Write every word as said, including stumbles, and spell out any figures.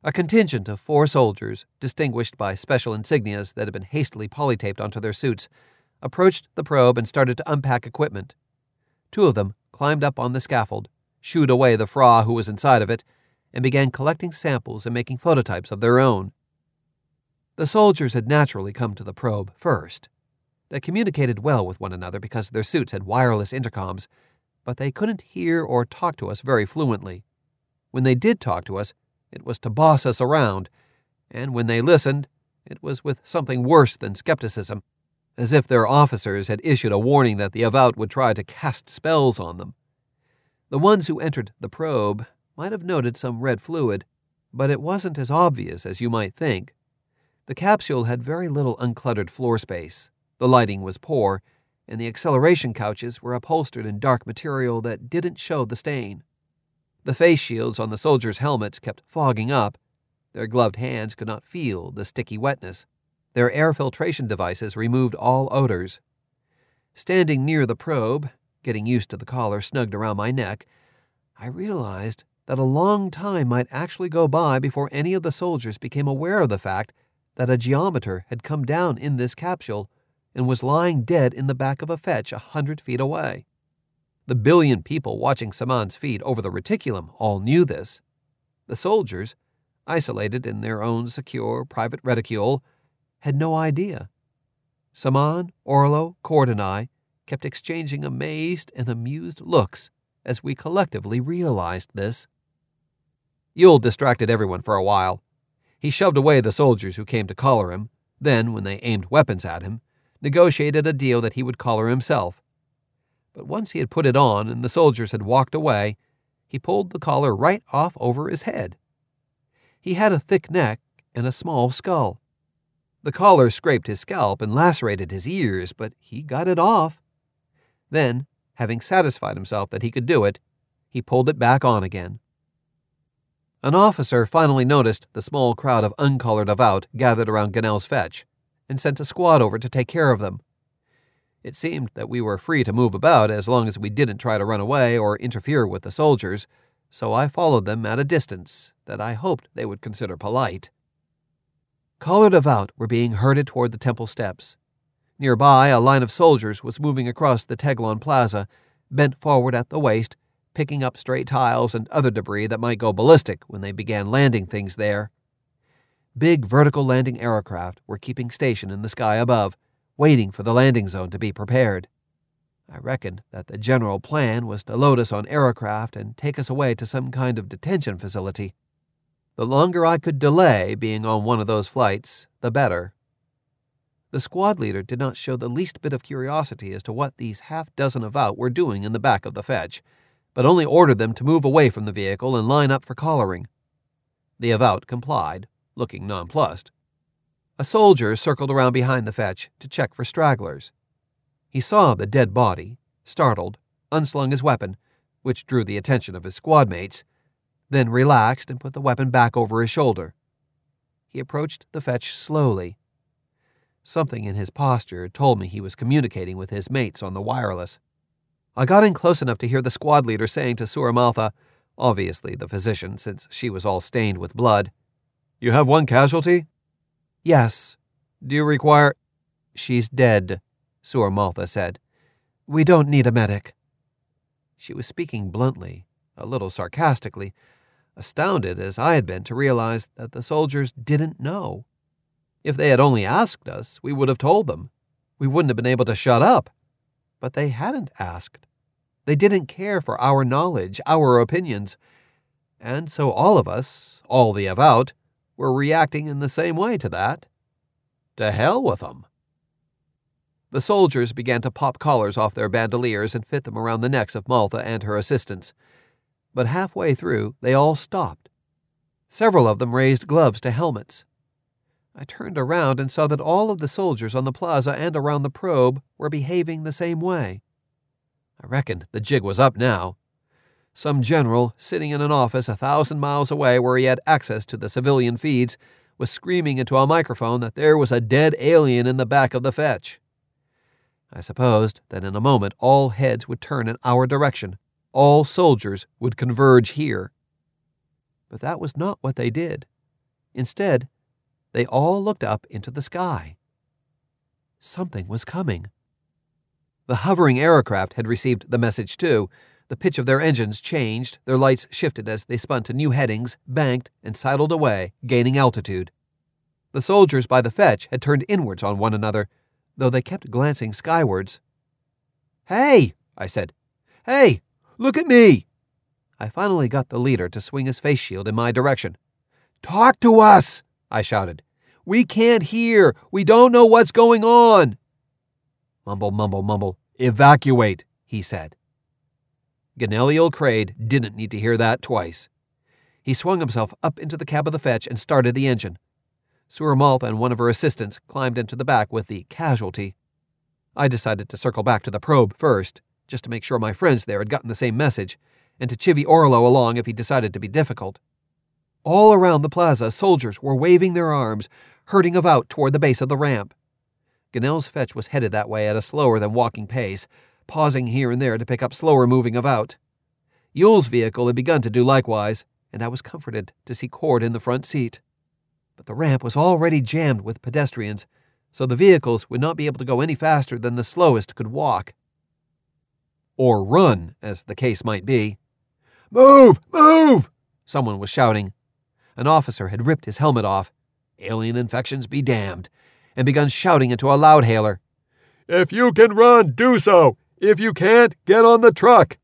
A contingent of four soldiers, distinguished by special insignias that had been hastily polytaped onto their suits, approached the probe and started to unpack equipment. Two of them climbed up on the scaffold, shooed away the Fra who was inside of it, and began collecting samples and making phototypes of their own. The soldiers had naturally come to the probe first. They communicated well with one another because their suits had wireless intercoms, but they couldn't hear or talk to us very fluently. When they did talk to us, it was to boss us around, and when they listened, it was with something worse than skepticism, as if their officers had issued a warning that the Avowed would try to cast spells on them. The ones who entered the probe might have noted some red fluid, but it wasn't as obvious as you might think. The capsule had very little uncluttered floor space, the lighting was poor, and the acceleration couches were upholstered in dark material that didn't show the stain. The face shields on the soldiers' helmets kept fogging up. Their gloved hands could not feel the sticky wetness. Their air filtration devices removed all odors. Standing near the probe, getting used to the collar snugged around my neck, I realized that a long time might actually go by before any of the soldiers became aware of the fact that a geometer had come down in this capsule and was lying dead in the back of a fetch a hundred feet away. The billion people watching Saman's feed over the reticulum all knew this. The soldiers, isolated in their own secure private reticule, had no idea. Saman, Orlo, Cord, and I kept exchanging amazed and amused looks as we collectively realized this. Yul distracted everyone for a while. He shoved away the soldiers who came to collar him, then, when they aimed weapons at him, negotiated a deal that he would collar himself. But once he had put it on and the soldiers had walked away, he pulled the collar right off over his head. He had a thick neck and a small skull. The collar scraped his scalp and lacerated his ears, but he got it off. Then, having satisfied himself that he could do it, he pulled it back on again. An officer finally noticed the small crowd of uncollared Avowed gathered around Ganel's fetch, and sent a squad over to take care of them. It seemed that we were free to move about as long as we didn't try to run away or interfere with the soldiers, so I followed them at a distance that I hoped they would consider polite. Collared Avowed were being herded toward the temple steps. Nearby, a line of soldiers was moving across the Teglon Plaza, bent forward at the waist, picking up stray tiles and other debris that might go ballistic when they began landing things there. Big vertical landing aircraft were keeping station in the sky above, waiting for the landing zone to be prepared. I reckoned that the general plan was to load us on aircraft and take us away to some kind of detention facility. The longer I could delay being on one of those flights, the better. The squad leader did not show the least bit of curiosity as to what these half-dozen Avowed were doing in the back of the fetch, but only ordered them to move away from the vehicle and line up for collaring. The Avowed complied, looking nonplussed. A soldier circled around behind the fetch to check for stragglers. He saw the dead body, startled, unslung his weapon, which drew the attention of his squad mates, then relaxed and put the weapon back over his shoulder. He approached the fetch slowly. Something in his posture told me he was communicating with his mates on the wireless. I got in close enough to hear the squad leader saying to Suramaltha, obviously the physician since she was all stained with blood, "You have one casualty?" "Yes." "Do you require—" "She's dead," Suramaltha said. "We don't need a medic." She was speaking bluntly, a little sarcastically, astounded as I had been to realize that the soldiers didn't know. If they had only asked us, we would have told them. We wouldn't have been able to shut up. But they hadn't asked. They didn't care for our knowledge, our opinions. And so all of us, all the Avowed, were reacting in the same way to that. To hell with them. The soldiers began to pop collars off their bandoliers and fit them around the necks of Maltha and her assistants. But halfway through, they all stopped. Several of them raised gloves to helmets. I turned around and saw that all of the soldiers on the plaza and around the probe were behaving the same way. I reckoned the jig was up now. Some general, sitting in an office a thousand miles away where he had access to the civilian feeds, was screaming into a microphone that there was a dead alien in the back of the fetch. I supposed that in a moment all heads would turn in our direction. All soldiers would converge here. But that was not what they did. Instead, they all looked up into the sky. Something was coming. The hovering aircraft had received the message too. The pitch of their engines changed, their lights shifted as they spun to new headings, banked, and sidled away, gaining altitude. The soldiers by the fetch had turned inwards on one another, though they kept glancing skywards. "Hey!" I said. "Hey! Look at me!" I finally got the leader to swing his face shield in my direction. "Talk to us!" I shouted. "We can't hear! We don't know what's going on!" Mumble, mumble, mumble. "Evacuate," he said. Gamaliel Crade didn't need to hear that twice. He swung himself up into the cab of the fetch and started the engine. Sur Malpa and one of her assistants climbed into the back with the casualty. I decided to circle back to the probe first, just to make sure my friends there had gotten the same message, and to chivvy Orlo along if he decided to be difficult. All around the plaza, soldiers were waving their arms, herding about toward the base of the ramp. Gunnell's fetch was headed that way at a slower than walking pace, pausing here and there to pick up slower-moving about. Yule's vehicle had begun to do likewise, and I was comforted to see Cord in the front seat. But the ramp was already jammed with pedestrians, so the vehicles would not be able to go any faster than the slowest could walk. Or run, as the case might be. "Move! Move!" someone was shouting. An officer had ripped his helmet off, alien infections be damned, and begun shouting into a loudhailer. "If you can run, do so! If you can't, get on the truck!"